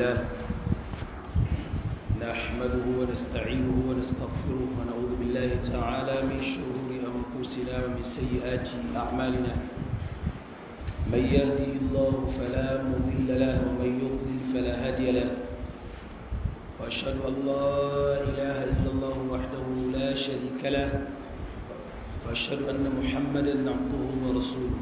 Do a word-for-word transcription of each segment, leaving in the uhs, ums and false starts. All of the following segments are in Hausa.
لله نحمده ونستعينه ونستغفره ونعوذ بالله تعالى من شرور أنفسنا ومن سيئات أعمالنا من يهدي الله فلا مضل له ومن يضلل فلا هادي له وأشهد أن لا إله إلا الله وحده لا شريك له وأشهد أن محمدا عبده ورسوله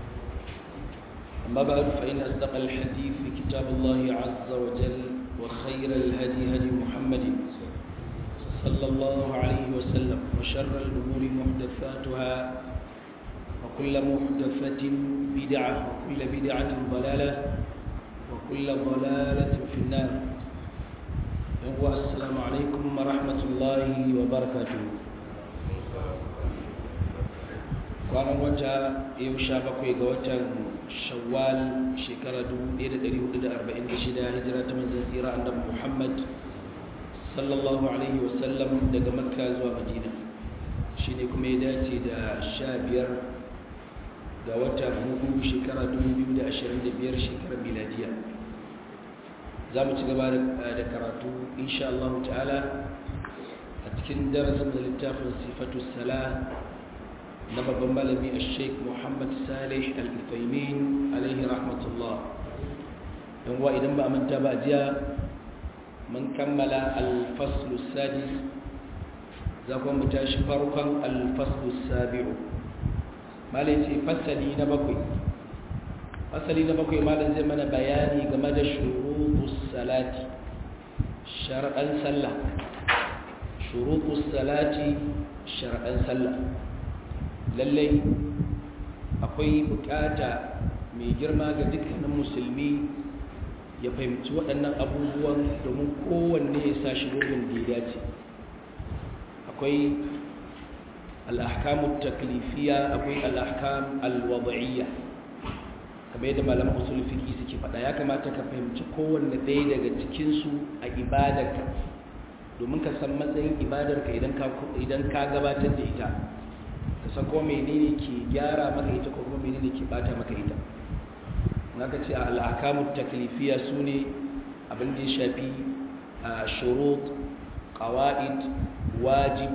أما بعد فإن أصدق الحديث في كتاب الله عز وجل وخير الهدي هدي محمد صلى الله عليه وسلم وشر الأمور محدثاتها وكل محدثة بدعة وكل بدعة ضلالة وكل ضلالة في النار. السلام عليكم ورحمة الله وبركاته. kwanan wata yau sha bakwai ga watan shawwal shekara dubu ɗaya da ɗari hudu da arba'in da shida hijira ta manzon tsira annabi Muhammad sallallahu alaihi wasallam daga makka zuwa madina shine kuma ya dace da sha biyar ga watan hudu shekara dubu biyu da ashirin da biyar shekarar miladiya. za mu ci gaba da karatu insha Allah ta'ala a cikin darasin da littafin sifatu salah na babban malami a sheik Muhammad Salih Al-Uthaymin alaihi rahmatullah. don wa idan ba a manta ba jiya mun kammala al-faslu sadis, za kuma mu tashi farkon al-faslu sabi'u. malai ce fasali na bakwai fasali na bakwai malai zai mana bayani game da shurutus salati, shar'an sallah. shurutus salati, shar'an sallah. lallai akwai bukata mai girma ga dukkanin musulmi ya fahimci waɗannan abubuwan domin kowanne ya sa shi gurbin da ya dace. akwai al'ahkamun taklifiya, akwai al'ahkam al'wada'iyya, kamar yadda malaman usul fiqi suke faɗa. ya kamata ka fahimci kowanne ɗaya daga cikinsu a ibadarka domin ka san matsayin ibadarka idan ka gabatar da ita, ka san ko menene ke gyara maka ita ko kuma menene ke bata maka ita. naka ce al-ahkamut taklifiya sune abin da ya shafi shurut, qawaid, wajib,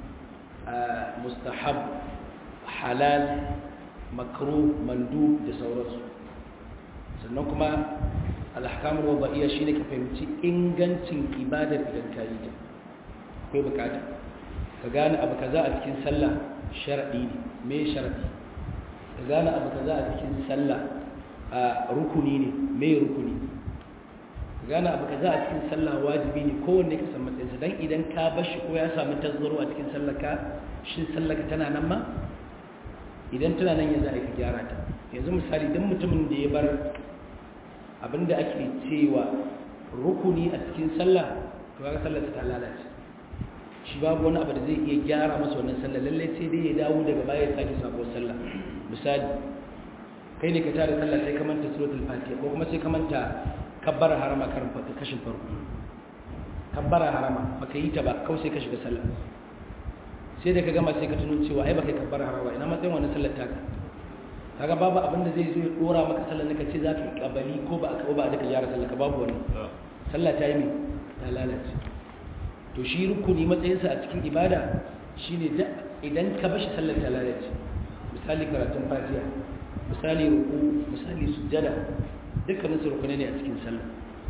mustahab, halal, makruh, mandub da sauransu. sannan kuma al-ahkamul wada'iyya shine ka fahimci ingancin ibadar idan ka yi ta. akwai bukata ka gane abu kaza a cikin sallah sharaɗi ne. me sharaɗi? ka gane abu kaza a cikin sallah a rukuni ne. me rukuni? ka gane abu kaza a cikin sallah wajibi ne. kowanne ka san matsayinsa, don idan ka bar shi ko ya samu tazzaro a cikin sallah ka shin sallah ka tana nan ma? idan tana nan ya za a yi ka gyara ta. yanzu misali don mutumin da ya bar abinda ake cewa rukuni a cikin sallah to ga sallah ta lalace. shi babu wani abu da zai iya gyara masa wannan sallah, lallai sai dai ya dawo daga baya ya sake sabuwar sallah. misali kai ne ka tare sallah sai ka manta suratul fatiha ko kuma sai ka manta kabbara harama karin kashin farko. kabbara harama baka yi ta ba, kawai sai ka shiga sallah. sai da ka gama sai ka tuno cewa ai baka yi kabbara harama, ina matsayin wannan sallar taka? kaga babu abin da zai zo ya dora maka sallar da kace za ka yi kabali ko ba ka ba da ka gyara sallah ka babu wannan. sallah ta yi me ta lalace. to shi rukuni matsayinsa a cikin ibada shine idan ka bashi sallar ta lalace. misali karatun fatiha, misali ruku, misali sujjada, dukkanin su rukunai ne a cikin sallah.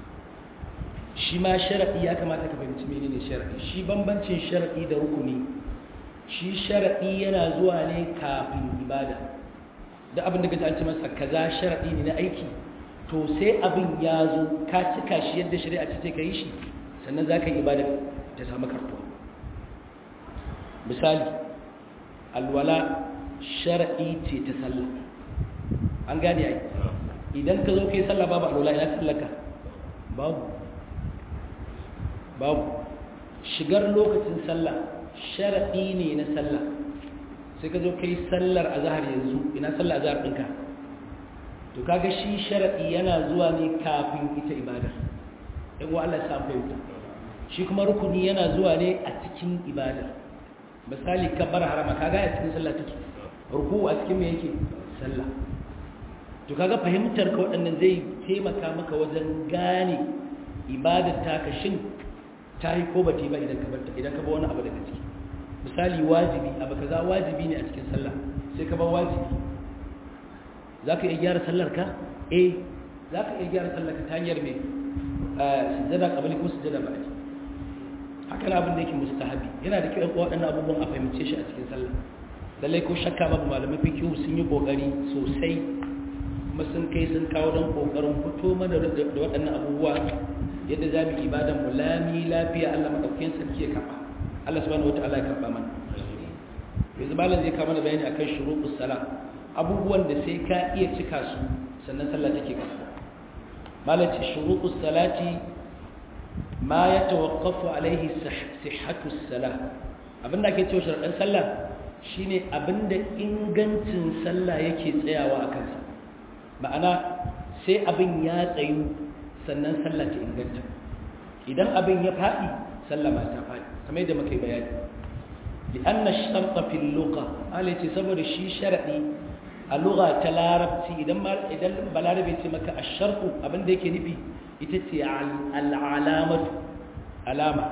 shi ma sharadi ya kamata ka fahimci menene sharadi. shi bambancin sharadi da rukuni, shi sharadi yana zuwa ne kafin ibada. da abin da kaji an ce masa kaza sharadi ne na aiki, to sai abin ya zo ka cika shi yadda shari'a ce ka yi shi, sannan za ka yi ibada ta samu karɓuwa. misali alwala shara'i ce ta sallah. an gane ai idan ka zo kai sallah babu alwala ina sallaka? babu babu shigar lokacin sallah shara'i ne na sallah. sai ka zo kai sallar azhar yanzu, ina sallar azhar ɗinka? to kaga shi shara'i yana zuwa ne kafin ita ibada. in wa Allah ya sa fahimta. shi kuma rukuni yana zuwa ne a cikin ibada. misali kabbar harama kaga a cikin sallah take, ruku a cikin me yake? sallah. to kaga fahimtar ka waɗannan zai taimaka maka wajen gane ibadar taka shin ta yi ko ba ta yi ba idan ka bar idan ka bar wani abu daga ciki misali wajibi abu kaza wajibi ne a cikin sallah sai ka bar wajibi zaka iya gyara sallar ka eh zaka iya gyara sallar ka ta hanyar me sujada qabli ko sujada ba'di haka na abin da yake mustahabi yana da kyau waɗannan abubuwan a fahimce shi a cikin sallah lallai ko shakka babu malamai fiqh sun yi kokari sosai kuma sun kai sun kawo don kokarin fito mana da waɗannan abubuwa yadda za mu ibadan mu lami lafiya Allah madaukakin sarki ya karba Allah subhanahu wataala ya karba mana yanzu malam zai kawo mana bayani akan shuruqus salah abubuwan da sai ka iya cika su sannan sallah take karba malam ce shuruqus salati ma yatawaqqafu alaihi sihhatus salah abinda ake cewa sharadin sallah shine abinda ingancin sallah yake tsayawa a kansa ma'ana sai abin ya tsayu sannan sallah ta inganta idan abin ya faɗi sallah ma ta faɗi kamar yadda muka yi bayani li'anna sharta fil lugha alace saboda shi sharadi a lugha ta larabci idan idan balarabe ce maka ash-shartu abinda yake nufi ita ce al-alamatu alama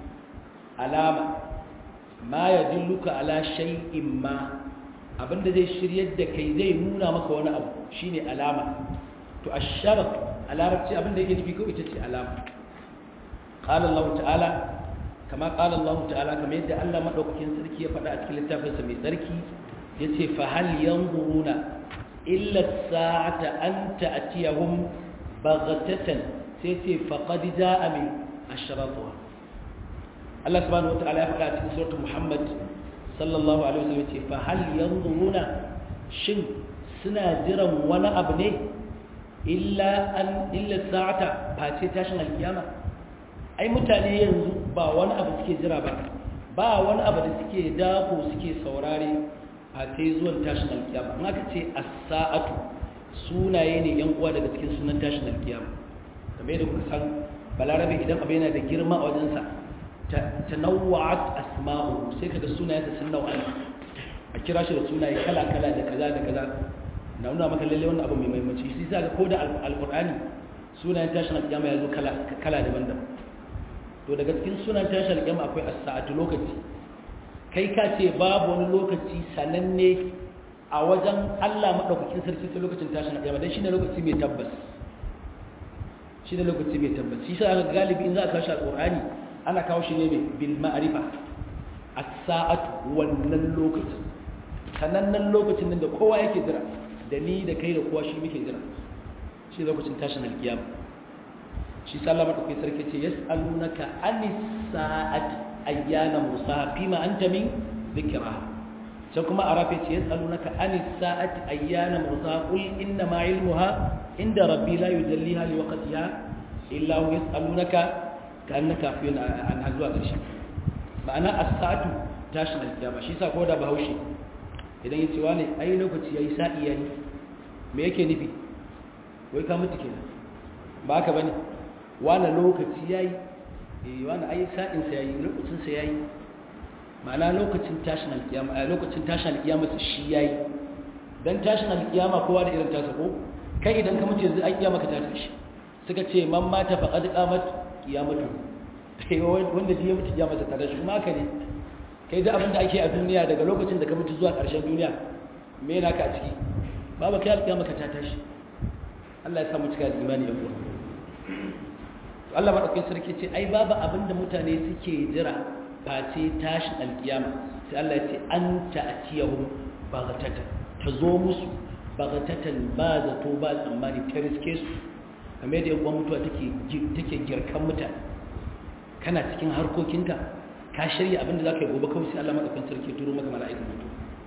alama ma yadulluka ala shay'in ma abinda zai shiryar da kai zai nuna maka wani abu shine alama to ash-shart a larabci abinda yake nufi ko ita ce alama qala Allah ta'ala kama qala Allah ta'ala kamar yadda Allah madaukakin sarki ya faɗa a cikin littafinsa mai tsarki yace fa hal yanzuruna illa as-sa'ata an ta'tiyahum baghtatan sai ce faqad ja'a min ashratuha Allah subhanahu wa ta'ala ya faɗa a cikin suratul Muhammad sallallahu alaihi wasallam ce fa hal yanzuruna shin suna jiran wani abu ne illa an illa sa'ata face tashin alkiyama ai mutane yanzu ba wani abu suke jira ba ba wani abu da suke dako suke saurare face zuwan tashin alkiyama in aka ce as-sa'atu sunaye ne yan uwa daga cikin sunan tashin alkiyama kamar da kuka san balarabe idan abu yana da girma a wajensa tanawwa'at asma'u sai kaga sunayensa sun nau'a a kira shi da sunaye kala kala da kaza da kaza na nuna maka lalle wannan abu mai muhimmanci shi sai ga ko da alqur'ani sunayen tashin alkiyama ya zo kala kala daban-daban to daga cikin sunan tashin alkiyama akwai as-sa'atu lokaci kai ka ce babu wani lokaci sananne a wajen Allah madaukakin sarki sai lokacin tashin alkiyama dan shine lokaci mai tabbas shine lokaci mai tabbas shi sai galibi in za ka kawo shi alqur'ani ana kawo shi ne bil ma'rifa as-sa'atu wannan lokacin sanannen lokacin nan da kowa yake jira da ni da kai da kowa shi muke jira shi lokacin tashin alkiyama shi sallama da kai sarki ce yas'alunaka anis sa'ati ayyana musa fima anta min dhikra sai kuma arafe ce yas'alunaka anis sa'ati ayyana musa qul inna ma ilmuha inda rabbi la yujalliha liwaqtiha illa huwa yas'alunaka ka'annaka fi an hazwa karshe ma'ana as-sa'atu tashin alkiyama shi sa ko da bahaushe idan yace wani ai lokaci yayi sa'i yayi me yake nufi wai ka mutu kenan ba haka bane wani lokaci yayi eh wani ai sa'in sa yayi lokacin sa yayi ma'ana lokacin tashin alkiyama a lokacin tashin alkiyama shi yayi dan tashin alkiyama kowa da irin tasa ko kai idan ka mutu yanzu an kiyama ka tashi suka ce man mata faqad qamat qiyamatu kai wanda ji ya mutu kiyama ta tashi kuma haka ne kai da abin da ake a duniya daga lokacin da ka mutu zuwa ƙarshen duniya me yana ka a ciki babu kai alkiyama ka ta tashi Allah ya samu cika da imani ya kuwa to Allah madaukakin sarki ce ai babu abin da mutane suke jira face tashin alkiyama sai Allah ya ce an ta'tiyahum baghatatan ta zo musu baghatatan ba zato ba tsammani ta riske su kamar yadda yan mutuwa take take girkan mutane kana cikin harkokinka ka shirya abin da zaka yi gobe kawai sai Allah madaukakin sarki ya turo maka mala'ikan mutu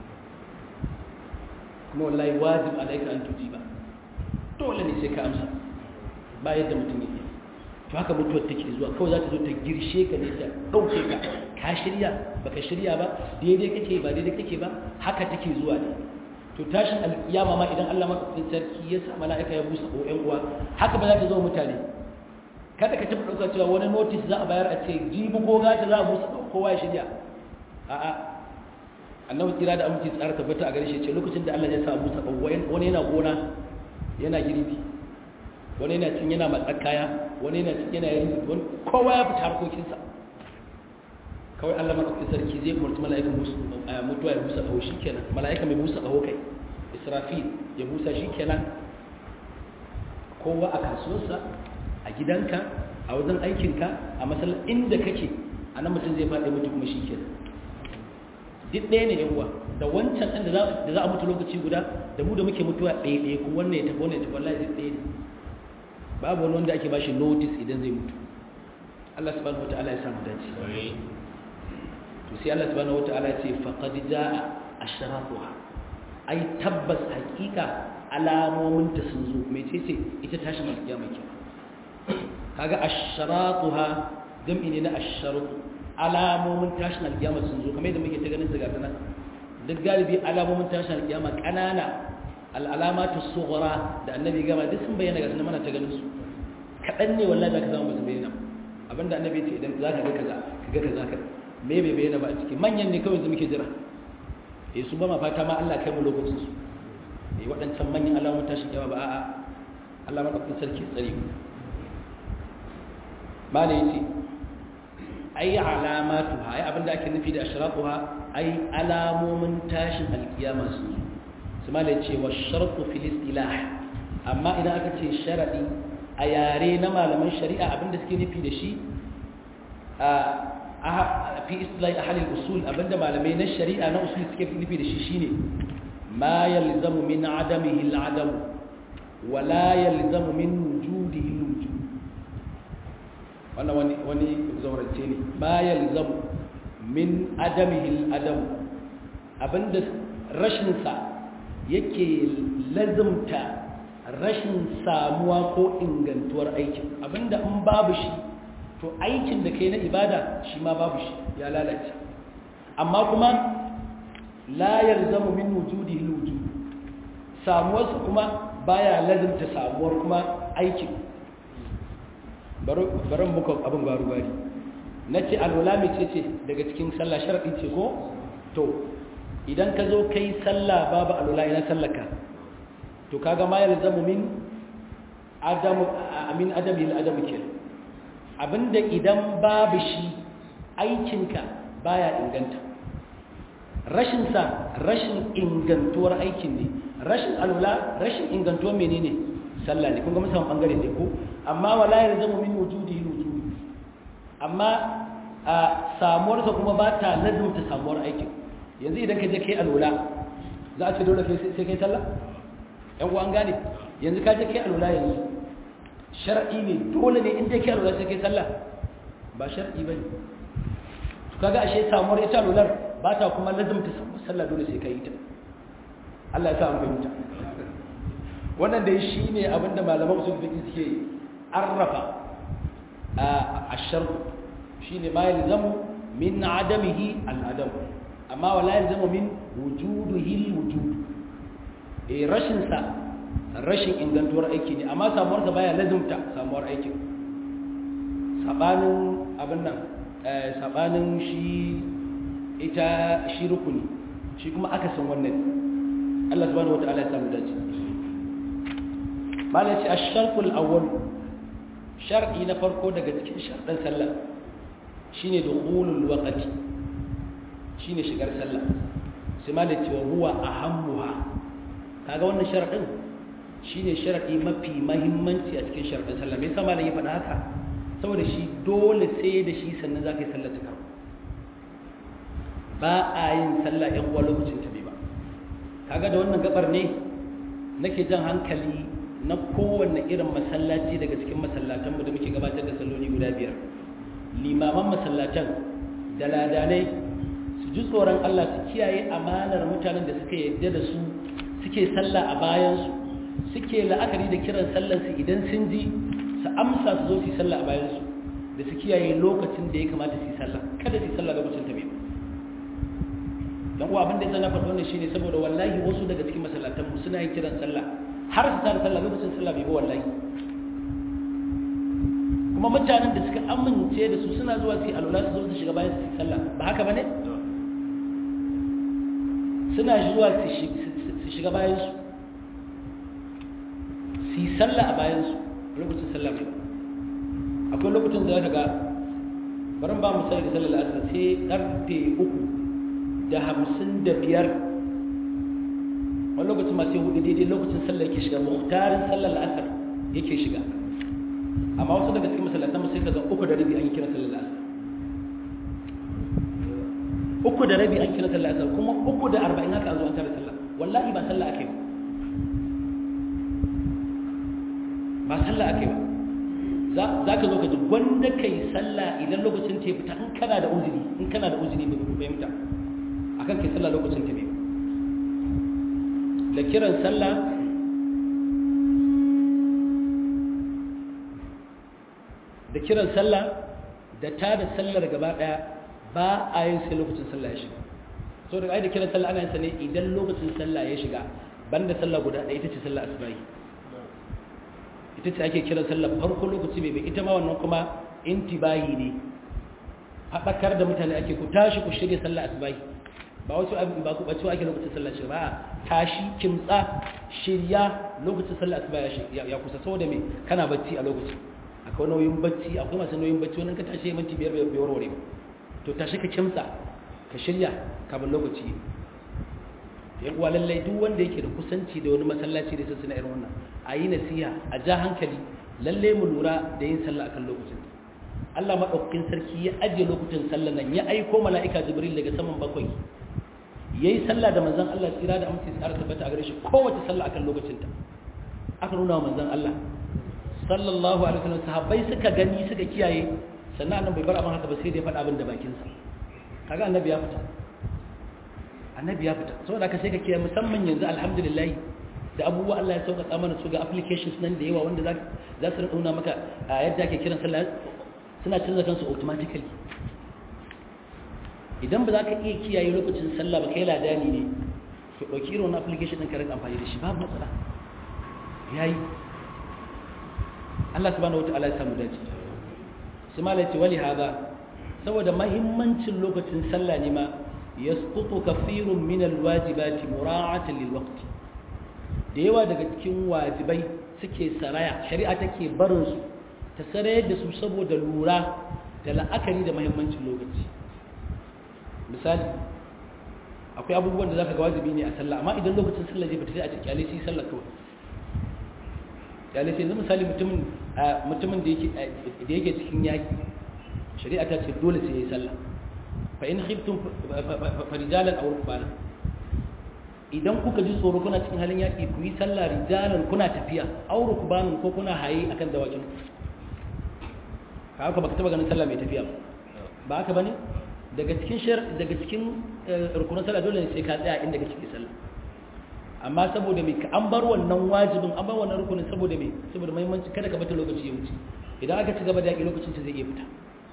kuma wallahi wajib alaika an tujiba dole ne sai ka amsa ba yadda mutum yake to haka mutuwar take zuwa kawai za ta zo ta girshe ka ne ta dauke ka ka shirya baka shirya ba daidai kake ba daidai kake ba haka take zuwa ne to tashin alkiyama ma idan Allah madaukakin sarki ya sa mala'ika ya busa ko ƴan uwa haka ba za ta zo mutane kada ka taɓa ɗauka cewa wani notice za a bayar a ce jibi ko gata za a busa kowa ya shirya a'a annabi kira da aminci tsara tabbata a gare shi ce lokacin da Allah ya sa busa wani yana gona yana girbi wani yana cin yana matsar kaya wani yana cin yana yin wani kowa ya fita harkokinsa kawai Allah madaukakin sarki zai umarci mala'ikan mutuwa ya busa kaho shikenan mala'ika mai busa kaho kai Israfil ya busa shikenan kowa a kasuwarsa a gidanka a wajen aikinka a masallan inda kake a nan mutum zai faɗi mutu kuma shikenan duk ɗaya ne yawa da wancan ɗan da za a mutu lokaci guda da mu da muke mutuwa ɗaya ɗaya kuma wannan ya tafi wannan ya tafi wallahi duk ɗaya ne babu wani wanda ake bashi notice idan zai mutu Allah subhanahu wataala ya samu dace to sai Allah subhanahu wataala ya ce faqad jaa ashrafuha ai tabbas hakika alamomin ta sun zo mecece ita tashin alkiyama ke kaga ashratuha jam'i ne na asharu alamomin tashin alkiyama sun zo kamar yadda muke ta ganin su ga nan duk galibi alamomin tashin alkiyama kanana al'alamatu sughra da annabi gama duk sun bayyana ga sunan mana ta ganin su kadan ne wallahi zaka samu ba su bayyana abinda annabi ya ce idan zaka ga kaza kaga kaza ka me bai bayyana ba a ciki manyan ne kawai su muke jira eh su ba ma fata ma Allah kai mu lokacin su eh waɗancan manyan alamomin tashin alkiyama ba a'a Allah madaukakin sarki tsare mu mala yace ai alamatuha ai abinda ake nufi da ashraquha ai alamomin tashin alkiyama su su mala yace wa shartu fil istilah amma idan aka ce sharadi a yare na malaman shari'a abinda suke nufi da shi a fi istilah ahli usul abinda malamai na shari'a na usul suke nufi da shi shine ma yalzamu min adamihi al-adam wa la yalzamu min wujudihi al-wujud wannan wani wani zaurance ne ma yalzamu min adamihi al-adam abinda rashin sa yake lazumta rashin samuwa ko ingantuwar aikin abinda in babu shi to aikin da kai na ibada shi ma babu shi ya lalace amma kuma la yalzamu min wujudihi al-wujud samuwarsa kuma baya lazumta samuwar kuma aikin barin muku abin gwaru-gwari na ce alwala mai ce ce daga cikin sallah sharaɗi ce ko to idan ka zo kai sallah babu alwala ina sallaka to kaga ma yal zamu min adamu amin adami al adamu ke abinda idan babu shi aikinka baya inganta rashin sa rashin ingantuwar aikin ne rashin alwala rashin ingantuwar menene sallah ne kun ga musamman bangare ne ko amma wala yalzamu min wujudihi wujud amma a samuwar sa kuma ba ta lazumta samuwar aikin yanzu idan ka je kai alwala za a ce dole sai kai sallah yan uwa an gane yanzu ka je kai alwala yanzu shar'i ne dole ne in je kai alwala sai kai sallah ba shar'i bane to kaga ashe samuwar ita alwalar ba ta kuma lazumta sallah dole sai kai ta Allah ya sa mu fahimta wannan dai shine abinda malaman usul fiqh suke arrafa ashar shine ma yalzamu min adamihi al-adam amma wala yalzamu min wujudihi al-wujud eh rashin sa rashin ingantuwar aiki ne amma samuwar sa baya lazumta samuwar aikin sabanin abin nan eh sabanin shi ita shi rukuni shi kuma aka san wannan Allah subhanahu wataala ya samu dace malaci ash-shartul awwal shar'i na farko daga cikin sharɗan sallah shine dukhulul waqti shine shigar sallah sai malaci wa huwa ahammuha kaga wannan sharɗin shine shar'i mafi muhimmanci a cikin sharɗan sallah me yasa malai ya faɗa haka saboda shi dole sai da shi sannan zaka yi sallar ta ba a yin sallah yan uwa lokacin ta bai ba kaga da wannan gabar ne nake jan hankali na kowanne irin masallaci daga cikin masallatanmu da muke gabatar da salloli guda biyar limaman masallatan da ladanai su ji tsoron Allah su kiyaye amanar mutanen da suka yarda da su suke sallah a bayansu suke la'akari da kiran sallarsu idan sun ji su amsa su zo su yi sallah a bayansu da su kiyaye lokacin da ya kamata su yi sallah kada su yi sallah lokacin ta bai don kuwa abin da ya zana faɗo ne shi ne saboda wallahi wasu daga cikin masallatanmu suna yin kiran sallah har su tara sallah lokacin sallah bai ba wallahi kuma mutanen da suka amince da su suna zuwa su yi alwala su zo su shiga bayan su yi sallah ba haka ba ne suna zuwa su shiga bayan su su yi sallah a bayan su lokacin sallah bai akwai lokacin da zaka ga barin ba mu sai da sallar asar sai karfe uku da hamsin da biyar wani lokacin ma sai hudu daidai lokacin sallar yake shiga muhtarin sallar asar yake shiga amma wasu daga cikin masallatan mu sai ka ga uku da rabi an yi kira sallar asar uku da rabi an kira sallar asar kuma uku da arba'in haka an zo an tare sallah wallahi ba sallah ake ba ba sallah ake ba za ka zo ka ji wanda ka yi sallah idan lokacin ta fita in kana da uzuri in kana da uzuri bai fahimta akan kai sallah lokacin ta bai da kiran sallah da kiran sallah da ta da sallar gaba daya ba a yin sai lokacin sallah ya shiga so da ai da kiran sallah ana yin sa ne idan lokacin sallah ya shiga banda sallah guda ɗaya ita ce sallah asubahi ita ce ake kiran sallar farko lokaci mai bai ita ma wannan kuma intibahi ne haɗakar da mutane ake ku tashi ku shirya sallar asubahi ba wasu abin ba ku bace ake lokacin sallar shi ba tashi kimtsa shirya lokacin sallar asubahi ya kusa saboda me kana bacci a lokacin akwai nauyin bacci akwai masu nauyin bacci wannan ka tashi minti biyar bai warware ba to tashi ka kimtsa ka shirya kafin lokaci yan uwa lallai duk wanda yake da kusanci da wani masallaci da suna irin wannan a yi nasiha a ja hankali lallai mu lura da yin sallah akan lokacin Allah madaukakin sarki ya ajiye lokutan sallah nan ya aiko mala'ika Jibril daga saman bakwai yayi sallah da manzon Allah tsira da amince tsara tabbata a gare shi kowace sallah akan lokacin ta aka nuna wa manzon Allah sallallahu alaihi wasallam sahabbai suka gani suka kiyaye sannan annabi bai bar abin haka ba sai da ya faɗa abin da bakin sa kaga annabi ya fita annabi ya fita saboda ka sai ka kiyaye musamman yanzu alhamdulillah da abubuwa Allah ya sauƙaƙa mana su ga applications nan da yawa wanda za za su nuna maka yadda ake kiran sallah suna canza kansu automatically idan ba za ka iya kiyaye lokacin sallah ba kai ladani ne to dauki irin wannan application din ka rinka amfani da shi babu matsala yayi Allah subhanahu wataala ya samu dace sai malai ce wali hada saboda muhimmancin lokacin sallah ne ma yasqutu kathirun min alwajibati mura'atan lilwaqti da yawa daga cikin wajibai suke saraya shari'a take barin su ta sarayar da su saboda lura da la'akari da muhimmancin lokaci misali akwai abubuwan da zaka ga wajibi ne a sallah amma idan lokacin sallah zai fita sai a ce kyale sai sallah kawai kyale sai yanzu misali mutumin mutumin da yake da yake cikin yaki shari'a ta ce dole sai yayi sallah fa in khiftum farijalan aw rukbanan idan kuka ji tsoro kuna cikin halin yaki ku yi sallah rijalan kuna tafiya aw rukbanan ko kuna haye akan dawakin haka baka taba ganin sallah mai tafiya ba haka bane daga cikin shar daga cikin rukunin sallah dole ne sai ka tsaya inda kake cikin sallah amma saboda me ka an bar wannan wajibin an bar wannan rukunin saboda me saboda muhimmanci kada ka bata lokaci ya wuce idan aka ci gaba da yaki lokacin ta zai iya fita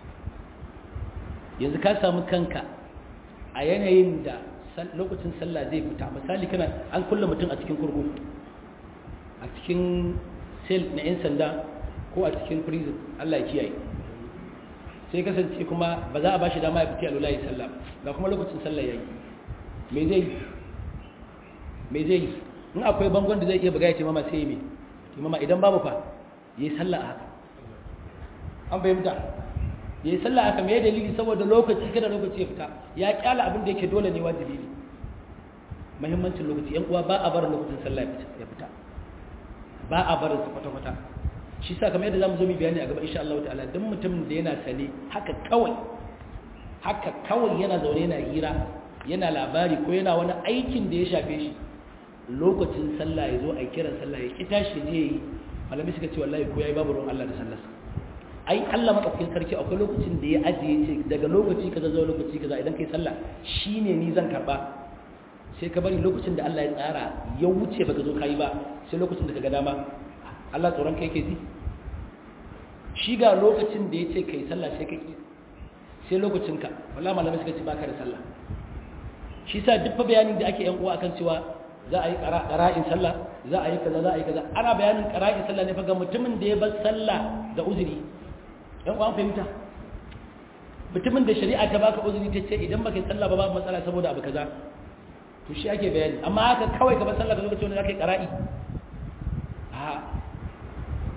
yanzu ka samu kanka a yanayin da lokacin sallah zai fita misali kana an kulle mutum a cikin kurkuku a cikin cell na yan sanda ko a cikin prison Allah ya kiyaye sai kasance kuma ba za a bashi dama ya fita a lulayi sallah ga kuma lokacin sallah yayi me zai me zai in akwai bangon da zai iya buga ya ce mama sai me ki mama idan babu fa yayi sallah a haka an bayyana yayi sallah aka me dalili saboda lokaci kada lokaci ya fita ya kyala abin da yake dole ne wajibi ne muhimmancin lokaci yan uwa ba a bar lokacin sallah ya fita ba a bar su kwata kwata shi sa kamar yadda zamu zo mu bayani a gaba insha Allah ta'ala dan mutumin da yana sane haka kawai haka kawai yana zaune yana hira yana labari ko yana wani aikin da ya shafe shi lokacin sallah ya zo a kiran sallah ya ki tashi je yi malami suka ce wallahi ko yayi babu ruwan Allah da sallarsa ai Allah madaukakin sarki akwai lokacin da ya ajiye ce daga lokaci kaza zuwa lokaci kaza idan kai sallah shine ni zan karba sai ka bari lokacin da Allah ya tsara ya wuce baka zo kai ba sai lokacin da kaga dama Allah tsoron kai yake ji shi ga lokacin da yace kai sallah sai kai sai lokacin ka wallahi malamai suka ce baka da sallah shi sa duk fa bayanin da ake yan uwa akan cewa za a yi qara'in sallah za a yi kaza za a yi kaza ana bayanin qara'in sallah ne fa ga mutumin da ya bar sallah da uzuri yan uwan fahimta mutumin da shari'a ta baka uzuri ta ce idan baka yi sallah ba babu matsala saboda abu kaza to shi ake bayani amma haka kawai ka bar sallah ka zo ka ce wani zaka yi qara'i a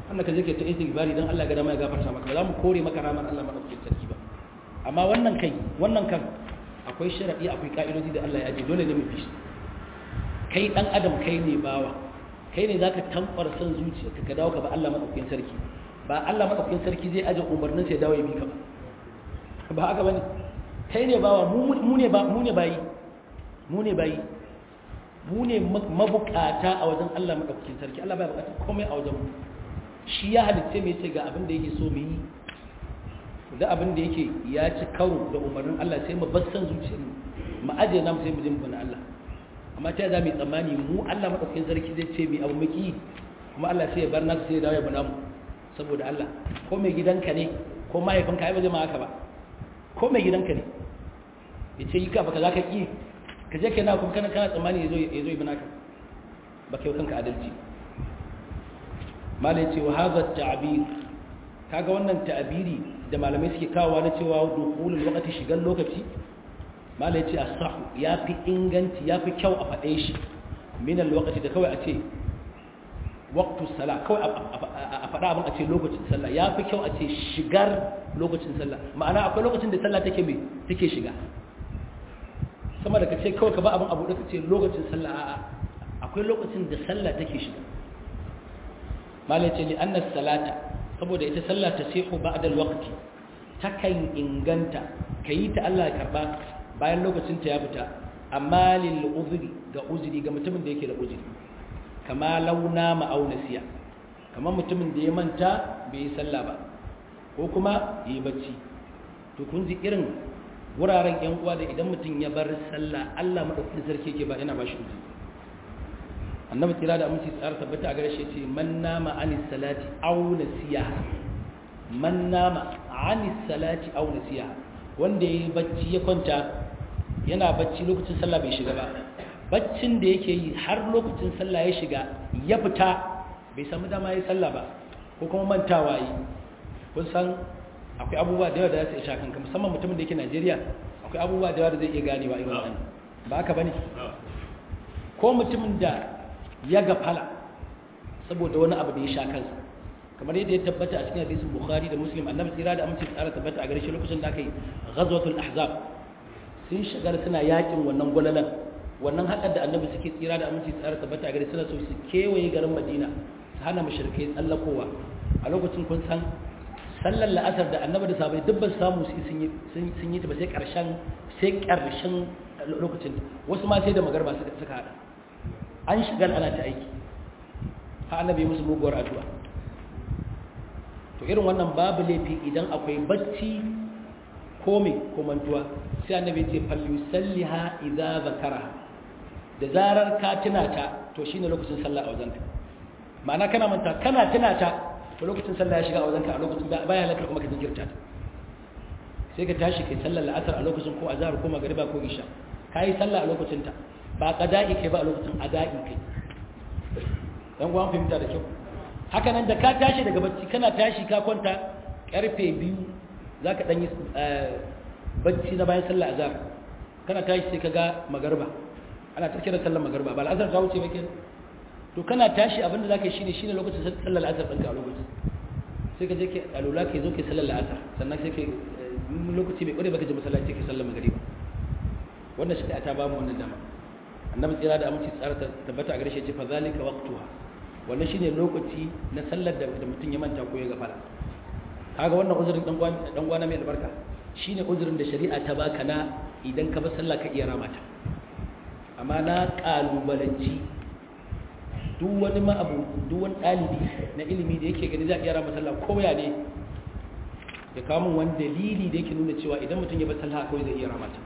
wannan ka je ka ta istighfari dan Allah ga dama ya gafarta maka ba za mu kore maka ramar Allah madaukakin sarki ba amma wannan kai wannan kan akwai sharadi akwai ka'idoji da Allah ya aje dole ne mu bi shi kai dan adam kai ne bawa kai ne zaka tamfar san zuciyarka ka dawo ka ba Allah madaukakin sarki ba Allah madaukakin sarki zai aje umarnin sai dawo ya bi ka ba ba haka bane kai ne bawa mu ne ba mu ne bayi mu ne bayi mu ne mabukata a wajen Allah madaukakin sarki Allah baya bukata komai a wajen mu shi ya halitta mai ce ga abin da yake so mu yi da abin da yake ya ci karo da umarnin Allah sai mu bassan zuciyar mu mu aje namu sai mu je mu bana Allah amma ta za mu tsammani mu Allah madaukakin sarki zai ce mu abu miki kuma Allah sai ya bar nasu sai ya dawo ya bana mu saboda Allah ko mai gidanka ne ko mahaifinka ai ba zai ma haka ba ko mai gidanka ne yace yi ka baka zaka ki ka je kana kuma kana kana tsammani yazo yazo ya bana ka ba kai kanka adalci malai ce wa hadha ta'bir kaga wannan ta'biri da malamai suke kawowa na cewa dukhulul waqti shigan lokaci malai ce as-sah yafi inganci yafi kyau a fade shi min al-waqti da kawai a ce waqtu salah kawai a fada abin a ce lokacin sallah yafi kyau a ce shigar lokacin sallah ma'ana akwai lokacin da sallah take me take shiga sama da kace kawai ka ba abin abu da kace lokacin sallah a'a akwai lokacin da sallah take shiga malai ce li anna salata saboda ita sallah ta sihu ba'da alwaqti takan inganta kayi ta Allah ya karba bayan lokacin ta ya fita amma lil uzri ga uzri ga mutumin da yake da uzri kama launa ma'aunasiya kamar mutumin da ya manta bai yi sallah ba ko kuma yi bacci to kun ji irin wuraren yan uwa da idan mutum ya bar sallah Allah madaukakin sarki yake ba yana ba shi uzri annabi tira da aminci tsara tabbata a gare shi ce man nama anis salati aw nasiya man nama anis salati aw nasiya wanda yayi bacci ya kwanta yana bacci lokacin sallah bai shiga ba baccin da yake yi har lokacin sallah ya shiga ya fita bai samu dama yayi sallah ba ko kuma mantawa yi kun san akwai abubuwa da yawa da za su isha kanka musamman mutumin da yake Najeriya akwai abubuwa da yawa da zai iya ganewa irin wannan ba haka bane ko mutumin da ya gafala saboda wani abu da ya sha kansa kamar yadda ya tabbata a cikin hadisin Bukhari da Muslim annabi tsira da amince tsara tabbata a gare shi lokacin da aka yi ghazwatul ahzab sun shigar suna yakin wannan gwalalan wannan haƙar da annabi suke tsira da amince tsara tabbata a gare suna so su kewaye garin Madina su hana mushrikai tsallakowa a lokacin kun san sallar la'asar da annabi da sahabbai duk ban samu su sun yi sun yi ta ba sai karshen sai karshen lokacin wasu ma sai da magarba suka hada an shigar ana ta aiki ha annabi musu muguwar addu'a to irin wannan babu laifi idan akwai bacci ko me ko mantuwa sai annabi ya ce fal yusalliha idza zakaraha da zarar ka tuna ta to shine lokacin sallah a wajenka ma'ana kana manta kana tuna ta to lokacin sallah ya shiga a wajenka a lokacin baya lafiya kuma ka jinkirta ta sai ka tashi kai sallar la'asar a lokacin ko azhar ko magriba ko isha kai sallah a lokacin ta ba qada'i kai ba a lokacin ada'i kai dan uwan fahimta da kyau haka nan da ka tashi daga bacci kana tashi ka kwanta karfe biyu zaka dan yi bacci na bayan sallar azhar kana tashi sai kaga magriba ana ta kira sallar magriba ba al'azhar ta wuce ba kenan to kana tashi abinda zaka yi shine shine lokacin sallar al'asar ɗinka a lokacin sai ka je ke alula ke zo ke sallar al'asar sannan sai ke lokaci bai kware baka je masallaci ke sallar magriba wannan shi ta ba mu wannan dama annabi tsira da aminci tsara tabbata a gare shi ce fa zalika waqtuha wannan shine lokaci na sallar da mutum ya manta ko ya gafara kaga wannan uzurin dan gwan dan gwana mai albarka shine uzurin da shari'a ta baka na idan ka ba sallah ka iya ramata amma na kalubalanci duk wani ma'abu duk wani ɗalibi na ilimi da yake gani za a iya rama sallah ko ya ne ya kawo min wani dalili da yake nuna cewa idan mutum ya bar sallah kawai zai iya rama ta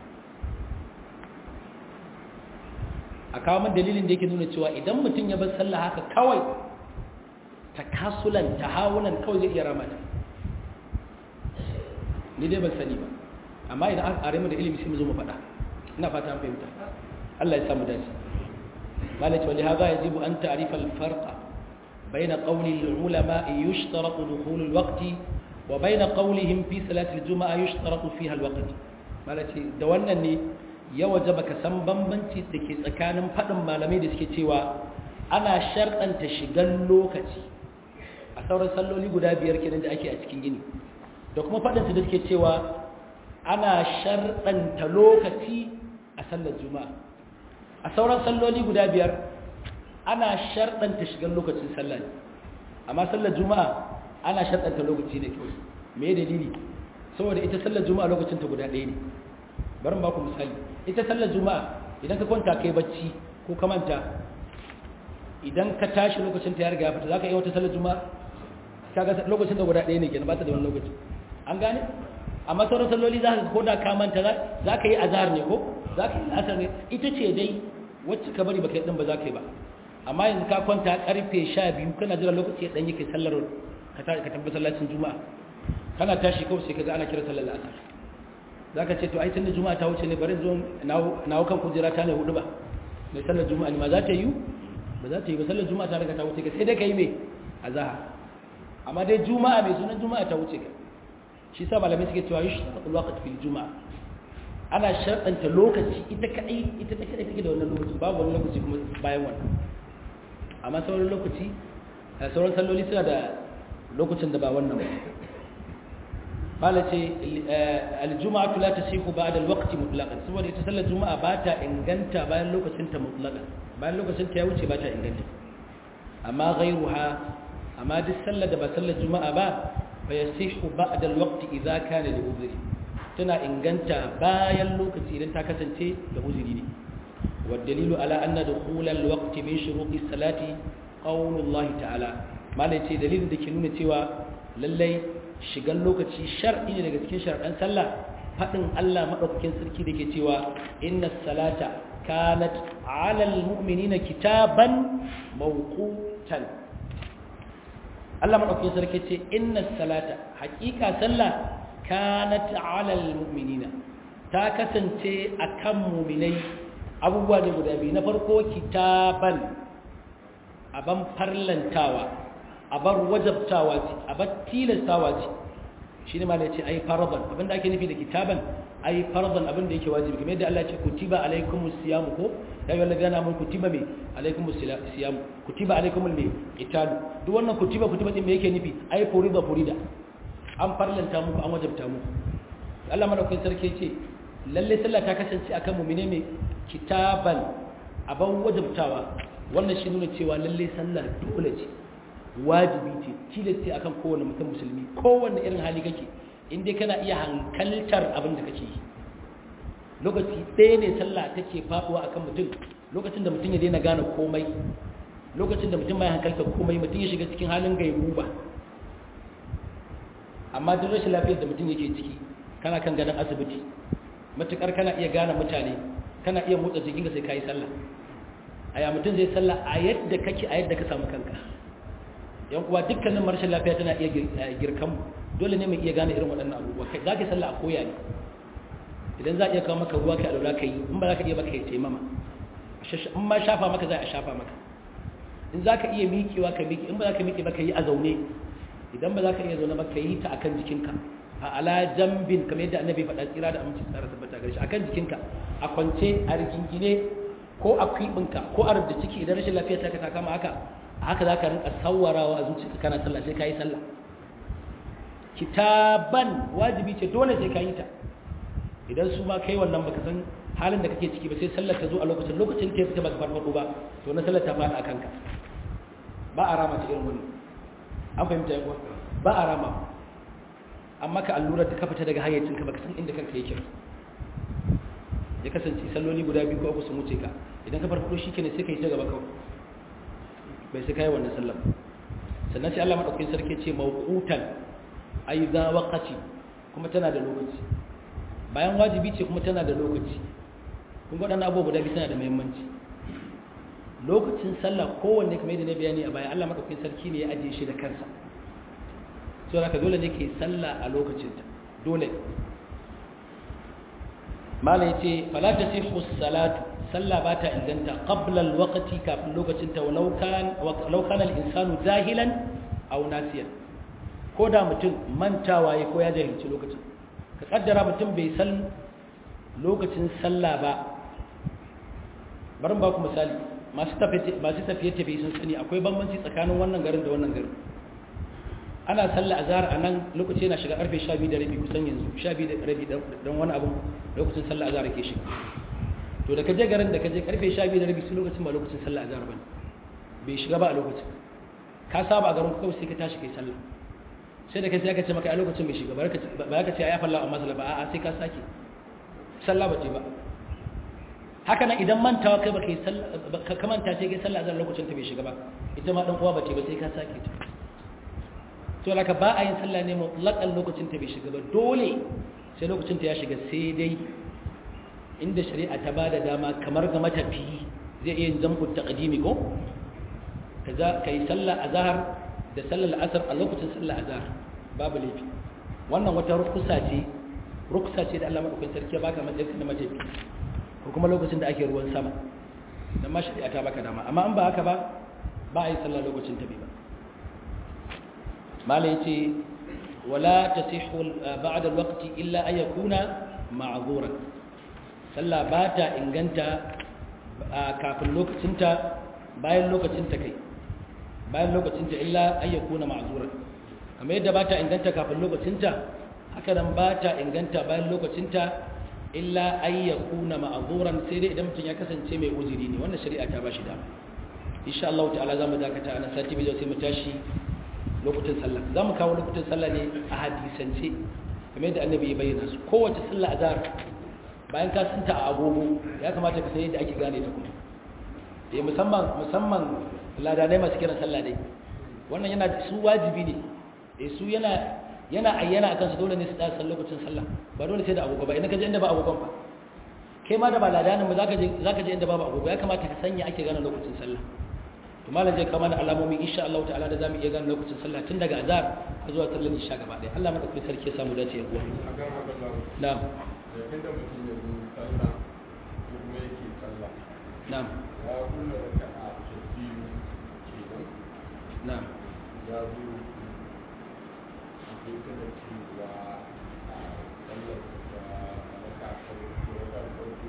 a kawo min dalilin da yake nuna cewa idan mutum ya bar sallah haka kawai ta kasulan ta hawunan kawai zai iya rama ta ni dai ban sani ba amma idan aka are mu da ilimi sai mu zo mu faɗa ina fata an fahimta Allah ya samu dace قالت ولهذا يجب أن تعرف الفرق بين قول العلماء يشترط دخول الوقت وبين قولهم في صلاة الجمعة يشترط فيها الوقت قالت دوانا أني يوجبك سنبن بنتي تكي سكان فدم ما لم يدسك تيوا أنا شرط أن تشغل لوكتي sauran salloli guda biyar kenan da ake a cikin gini da kuma faɗin su da suke cewa ana sharɗanta lokaci a sallar juma'a a sauran salloli guda biyar ana sharɗanta shigar lokacin sallah ne amma sallar juma'a ana sharɗanta lokaci ne kawai me dalili saboda ita sallar juma'a lokacin ta guda ɗaya ne bari mu ba ku misali ita sallar juma'a idan ka kwanta kai bacci ko ka manta idan ka tashi lokacin ta ya riga ya fita zaka yi wata sallar juma'a kaga lokacin da guda ɗaya ne kenan ba ta da wani lokaci an gane amma sauran salloli za ka koda ka manta za ka yi azhar ne ko za ka yi asar ne ita ce dai wacce ka bari baka yi din ba za ka yi ba amma yanzu ka kwanta karfe sha biyu kana jira lokaci ya dan yake sallar ka tabbata sallacin juma'a kana tashi kawai sai kaga ana kira sallar asar za ka ce to ai tunda juma'a ta wuce ne bari zo nawo kan kujera ta ne hudu ba mai sallar juma'a ne ma za ta yi ba za ta yi ba sallar juma'a ta riga ta wuce ka sai dai ka yi mai azhar amma dai juma'a mai sunan juma'a ta wuce ka shi sa malamai suke cewa yi sharaɗin lokaci fil juma'a ana sharɗanta lokaci ita kaɗai ita ta kaɗai take da wannan lokaci babu wani lokaci kuma bayan wannan amma sauran lokaci sauran salloli suna da lokacin da ba wannan ba mala ce aljuma'a la tasihu ba'da alwaqti mutlaqan saboda ita sallar juma'a ba ta inganta bayan lokacin ta mutlaqan bayan lokacin ta ya wuce ba ta inganta amma ghayruha amma duk sallar da ba sallar juma'a ba fa yasihu ba'da alwaqti idza kana li udhri tana inganta bayan lokaci idan ta kasance da uzuri ne wa dalilu ala anna dukhul alwaqti min shuruti salati qaulullah ta'ala malai ce dalilin da ke nuna cewa lallai shigan lokaci shar'i ne daga cikin shar'an sallah fadin Allah madaukakin sarki dake cewa innas salata kanat 'alal mu'minina kitaban mawqutan Allah madaukakin sarki ce innas salata haqiqa sallah kanat 'alal mu'minina ta kasance akan mu'minai abubuwa ne guda biyu na farko kitaban aban farlantawa abar wajabtawa ce abar tilastawa ce shi ne ma da ce ai faradan abinda ake nufi da kitaban ai faradan abinda yake wajibi kamar yadda Allah ya ce kutiba alaikumus siyam ko ya yi wallaga na mun kutiba me alaikumus siyam kutiba alaikumul me qitalu duk wannan kutiba kutiba din me yake nufi ai furida furida an farlanta muku an wajabta muku Allah madaukakin sarki ya ce lalle sallah ta kasance akan mu'mine me kitaban aban wajabtawa wannan shi nuna cewa lalle sallah dole ce wajibi ce tilasti akan kowane mutum musulmi kowanne irin hali kake in dai kana iya hankaltar abin da kake yi lokaci ɗaya ne sallah take faɗuwa akan mutum lokacin da mutum ya daina gane komai lokacin da mutum mai hankalta komai mutum ya shiga cikin halin gaibuba amma duk rashin lafiyar da mutum yake ciki kana kan gadon asibiti matukar kana iya gane mutane kana iya motsa jikinka sai ka yi sallah aya mutum zai sallah a yadda kake a yadda ka samu kanka yan kuwa dukkanin marshen lafiya tana iya girkan dole ne mai iya gane irin waɗannan abubuwa kai za ka sallah a koya ne idan za a iya kawo maka ruwa ka alura ka yi in ba za ka iya baka yi taimama in ma shafa maka za a shafa maka in za ka iya miƙewa ka miƙe in ba za ka miƙe ba ka yi a zaune idan ba za ka iya zaune ba ka yi ta akan jikinka a ala jambin kamar yadda annabi faɗa tsira da aminci tsara tabbata gare shi akan jikinka a kwance a rigingine ko a kwiɓinka ko a rubda ciki idan rashin lafiya ta ka ta kama haka haka za ka rinka sawarawa a zuciya kana sallah sai ka yi sallah kitaban wajibi ce dole sai ka yi ta idan su ma kai wannan baka san halin da kake ciki ba sai sallar ta zo a lokacin lokacin ta fita baka farfado ba to na sallar ta fada a kanka ba a rama ta irin wannan an fahimta yawa ba a rama amma ka allura da ka fita daga hayyacinka baka san inda kanka yake ya kasance salloli guda biyu ko uku sun wuce ka idan ka farfado shikenan sai ka yi ta gaba kawai bai sai kai wannan sallar sannan sai Allah madaukakin sarki ce mawqutan ay za waqati kuma tana da lokaci bayan wajibi ce kuma tana da lokaci kun ga wadannan abubuwa guda biyu suna da muhimmanci lokacin sallah kowanne kamar yadda na bayani a baya Allah madaukakin sarki ne ya ajiye shi da kansa so haka dole ne ke sallah a lokacin ta dole mala yace fala tasihu salatu sallah ba ta inganta qabla alwaqti kafin lokacin ta walau kan walau kana al-insanu jahilan aw nasiyan ko da mutum mantawa ya ko ya jahilci lokacin ka kaddara mutum bai san lokacin sallah ba bari ba ku misali masu tafiye masu tafiye tafiye sun sani akwai bambanci tsakanin wannan garin da wannan garin ana sallah azhar a nan lokaci yana shiga karfe sha biyu da rabi kusan yanzu sha biyu da rabi dan wani abu lokacin sallah azhar ke shiga to da kaje garin da kaje karfe sha biyu da rabi su lokacin ba lokacin sallah azhar bane bai shiga ba a lokacin ka saba a garin kawai sai ka tashi kai sallah sai da kai sai aka ce maka a lokacin bai shiga ba ka ce ya falla amma sallah ba a'a sai ka sake sallah ba ce ba haka nan idan mantawa kai ba kai sallah ka manta sai kai sallah azhar lokacin ta bai shiga ba ita ma dan uwa ba ce ba sai ka sake ta to laka ba a yin sallah ne mutlaqan lokacin ta bai shiga ba dole sai lokacin ta ya shiga sai dai inda shari'a ta bada dama kamar ga matafi zai iya yin jam'u taqdimi ko kaza kai sallah azhar da sallar asr a lokacin sallar azhar babu laifi wannan wata rukusa ce rukusa ce da Allah madaukakin sarki ya baka matsayin da matafi ko kuma lokacin da ake ruwan sama dan ma shari'a ta baka dama amma an ba haka ba ba a yi sallah lokacin ta bai ba malai ce wala tasihu ba'da alwaqti illa an yakuna ma'zuran sallah ba ta inganta kafin lokacinta bayan lokacinta kai bayan lokacinta illa an yakuna ma'zuran kamar yadda ba ta inganta kafin lokacinta haka nan ba ta inganta bayan lokacinta illa an yakuna ma'zuran sai dai idan mutum ya kasance mai uzuri ne wannan shari'a ta bashi dama insha Allah ta'ala zamu dakata ana sati biyu sai mu tashi lokutan sallah za mu kawo lokutan sallah ne a hadisance kamar yadda annabi ya bayyana su kowace sallah azhar bayan ka sunta a agogo ya kamata ka san yadda ake gane ta kuma eh musamman musamman ladanai masu kiran sallah dai wannan yana su wajibi ne eh su yana yana ayyana akan su dole ne su tsaya sallah lokacin sallah ba dole sai da agogo ba idan ka je inda ba agogon ba kai ma da ba ladanin ba zaka je zaka je inda babu agogo ya kamata ka sanya ake gane lokacin sallah to malam zai kama da alamomi insha Allah ta'ala da zamu iya gane lokacin sallah tun daga azhar zuwa sallar isha gaba ɗaya Allah madaukakin sarki ya samu dace ya kuwa na'am inda mutum ya zo sallah kuma yake sallah na'am ya kula da ka a cikin kenan na'am ya zo a cikin da cewa a sallar da raka farko raka farko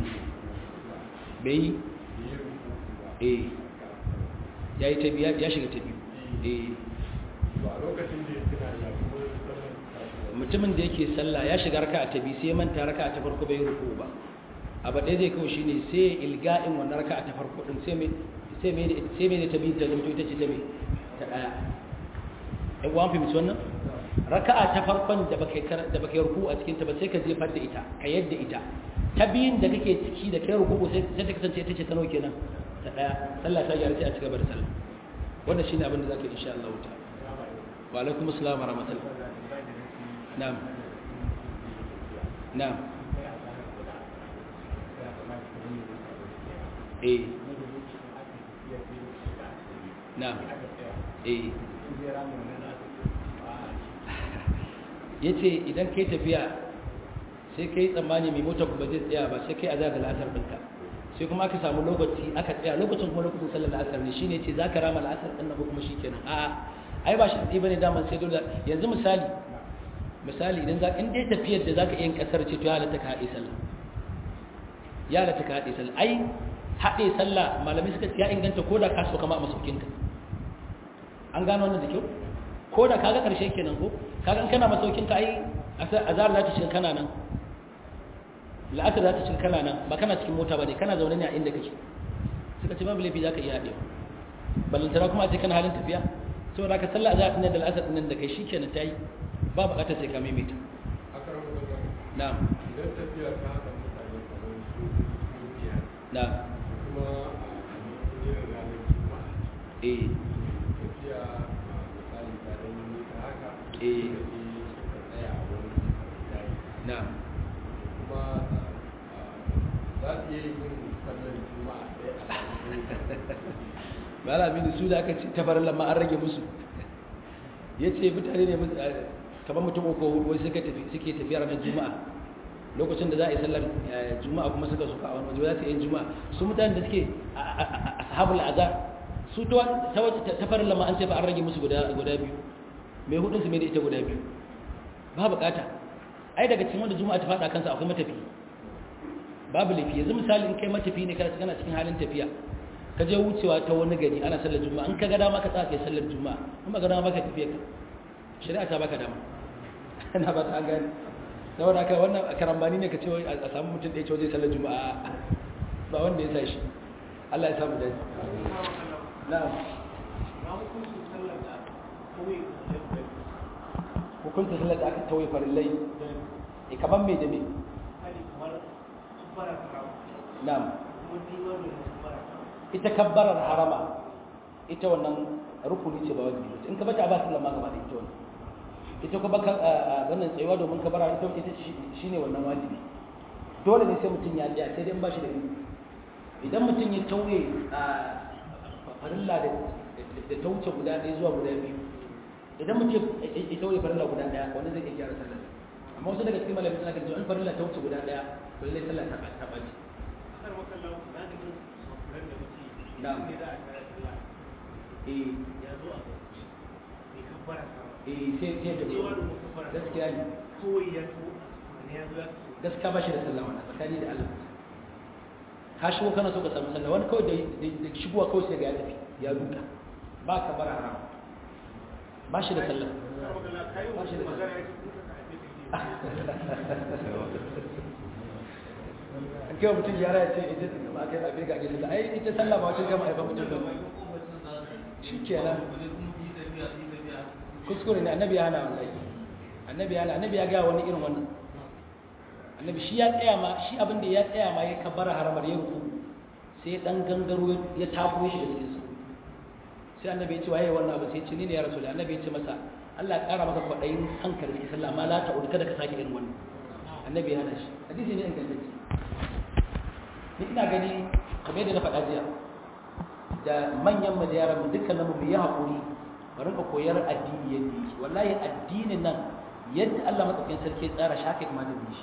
bai eh ya yi ta biya ya shiga ta biyu eh ba lokacin da ya tuna ya kuma sallar mutumin da yake sallah ya shiga raka'a ta biyu sai manta raka'a ta farko bai ruku ba abu ɗaya zai kawo shine sai ilga'in wannan raka'a ta farko din sai mai sai mai sai mai ta biyu ta zama ita ce ta mai ta daya eh wa fahimci wannan raka'a ta farkon da baka da baka ruku a cikin ta ba sai ka jefar da ita ka yadda ita ta biyun da kake ciki da kai ruku sai sai ta kasance ita ce ta nawa kenan ta daya sallah ta gyara sai a cigaba da sallah wannan shine abin da zaka insha Allah ta'ala wa alaikum assalam wa rahmatullah na'am na'am eh na'am eh yace idan kai tafiya sai kai tsammani mai mota kuma zai tsaya ba sai kai azar da la'asar ɗinka sai kuma aka samu lokaci aka tsaya lokacin kuma lokacin sallar la'asar ne shine ce zaka rama la'asar ɗin ko kuma shikenan a'a ai ba shi ɗi bane daman sai dole yanzu misali misali idan za in dai tafiyar da zaka yin kasar ce to ya halatta ka haɗe sallah ya halatta ka haɗe sallah ai haɗe sallah malamai suka ce ya inganta ko da ka so kama a masaukinka an gano wannan da kyau ko da kaga ƙarshe kenan ko kaga in kana masaukinka ai azhar za ta shiga kana nan la'asar za ta shiga kana nan ba kana cikin mota ba ne kana zaune ne a inda kake suka ce babu laifi za ka iya haɗewa ballantana kuma a ce kana halin tafiya saboda ka sallah azhar ɗin da la'asar ɗin da kai shi kenan ta yi ba buƙatar sai ka maimaita na'am idan tafiya ta haɗa mutane kamar su biyar na'am kuma a yin ranar juma'a eh tafiya misali ta ɗan yi nisa haka eh suka tsaya a wani yayi na'am kuma za su iya yin sallar juma'a ɗaya ba la mini su da aka ci tabarin lamma an rage musu ya ce mutane ne kamar mutum uku hudu wai suka tafi suke tafiya ranar juma'a lokacin da za a yi sallar juma'a kuma suka suka a wani waje za su yi juma'a su mutane da suke a sahabul azhar su ta farin lamma an ce ba an rage musu guda biyu mai hudun su mai da ita guda biyu ba bukata ai daga cikin wanda juma'a ta fada kansa akwai matafi babu laifi yanzu misali in kai matafi ne kana cikin halin tafiya ka je wucewa ta wani gari ana sallar juma'a in ka ga dama ka tsaya kai sallar juma'a in ba ga dama ka tafiya ka shari'a ta baka dama na ba ta gani saboda haka wannan karambani ne ka ce a samu mutum ɗaya ce waje sallar juma'a ba wanda ya sa shi Allah ya samu da na'am hukunta sallar da aka tauye farillai e kaman me da me na'am ita kabbarar harama ita wannan rukuni ce ba wajibi in ka bata ba sallar ma gaba da ita wannan ita ko baka wannan tsayuwa domin kabara ita ita shine wannan wajibi dole ne sai mutum ya tsaya sai dai ba shi da ilimi idan mutum ya tauye a farilla da da tauce guda ɗaya zuwa guda biyu idan mutum ya tauye farilla guda ɗaya wanda zai iya gyara sallar amma wasu daga cikin malamai suna ganin an farilla ta wuce guda ɗaya lallai sallah ta ta ɓaci na'am eh ya zo a ne kabbara eh sai sai da gaskiya ne kawai ya zo ne ya zo gaskiya ba shi da sallah wannan tsakani da Allah ka shigo kana so ka samu sallah wani kawai da shigowa kawai sai ga ya tafi ya duka ba ka bar haram ba shi da sallah ba shi da sallah an kewa mutum yara ya ce ita ba kai abin ga ake sallah ai ita sallah ba wacce gama haifar mutum ba shi kenan kuskure ne annabi ya hana wallahi annabi ya hana annabi ya ga wani irin wannan annabi shi ya tsaya ma shi abin da ya tsaya ma ya kabbara haramar ya ruku sai dan gangaro ya tako shi da cikin su sai annabi ya ce waye wannan abu sai ya ce ni ne ya rasul annabi ya ce masa Allah ya kara maka kwadayin hankali cikin sallah amma la ta'ud kada ka sake irin wannan annabi ya hana shi hadisi ne ingantacce ni ina gani kamar yadda na faɗa jiya da manyan mu da yaran mu dukkan mu yi haƙuri mu rinka koyar addini yadda yake wallahi addinin nan yadda Allah madaukakin sarki ya tsara shaka kuma da shi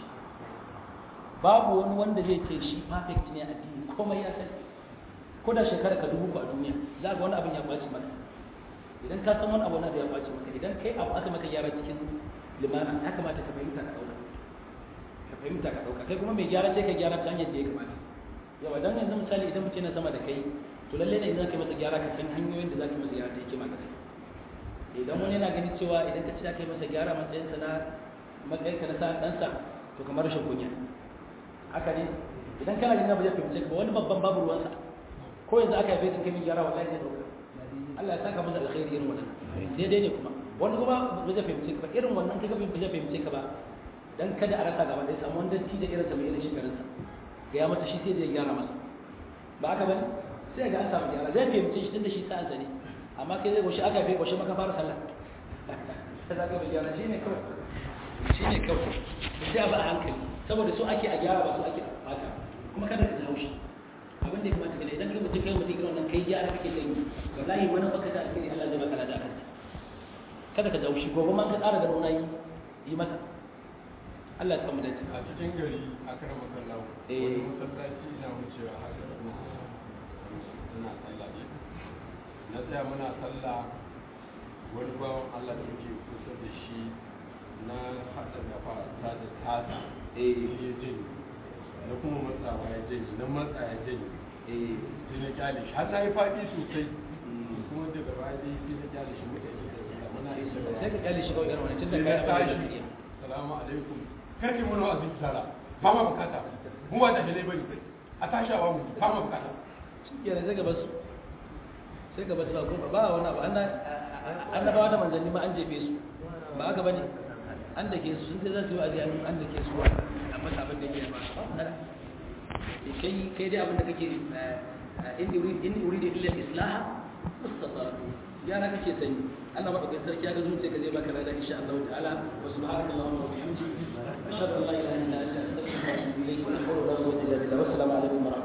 babu wani wanda zai ce shi perfect ne addini komai ya sani ko da shekara ka dubu ku a duniya za ga wani abin ya kwaci maka idan ka san wani abu na da ya kwaci maka idan kai abu aka maka gyara cikin limana ya kamata ka fahimta ka dauka ka fahimta ka dauka kai kuma mai gyara sai ka gyara ta hanyar da ya kamata yawa dan yanzu misali idan mutum yana sama da kai to lalle ne idan ka masa gyara ka san hanyoyin da za ka masa gyara ta yake maka idan wani yana ganin cewa idan ka ci za ka yi masa gyara matsayinsa na matsayinka na sa'an ɗansa to kamar rashin kunya haka ne idan kana ganin ba zai fahimce ka ba wani babban babu ruwansa ko yanzu aka yafe kai min gyara wallahi zai dauka Allah ya saka masa alkhairi irin wannan daidai ne kuma wani kuma ba zai fahimce ka ba irin wannan kaga ba zai fahimce ka ba dan kada a rasa gaba da samu wanda ti da irin sa mai irin shekarunsa ga ya mata shi sai zai gyara masa ba haka bane sai ga an samu gyara zai fahimce shi tunda shi sa'an sa ne amma kai zai goshi aka yafe goshi maka fara sallah sai zaka bi gyara shine kawai shine kawai sai ba a hankali saboda su ake a gyara ba su ake haka kuma kada ka haushi abin da ya kamata ka idan kai mutum kai mutum irin wannan kai gyara kake kai wallahi wani baka ta alheri Allah zai baka lada kanta kada ka haushi gobe ma ka tsara da nuna yi yi maka Allah ya samu dace a cikin gari a karan makallahu wani masallaci ina wucewa haka da ina sallah ne na tsaya muna sallah wani bawan Allah da muke kusa da shi na haɗa gafa ta da tata eh ya jini na kuma matsawa ya jini na matsa ya jini eh sai na kyale shi har na yi faɗi sosai kuma daga baya dai sai na kyale shi muka yi da muna yi sai ka kyale shi kawai irin wani tunda kai abin da salamu alaikum karki mun wa azin tsara ba ma bukata mu ba da hele bane a tashi a mu ba ma bukata shikenan sai gaba su sai gaba su ba ko ba wani abu annabawa da manzanni ma an jefe su ba haka bane an dake su sun ce za su yi wa'azi an dake su a masa abin da yake ba kai kai dai abin da kake in uridu illa islaha mustata yana kake sani Allah madaukakin sarki ya ga zuciya ka zai baka lada insha Allah ta'ala wa subhanaka allahumma wa bihamdika ashhadu an la ilaha illa anta astaghfiruka wa atubu ilayk wa assalamu alaikum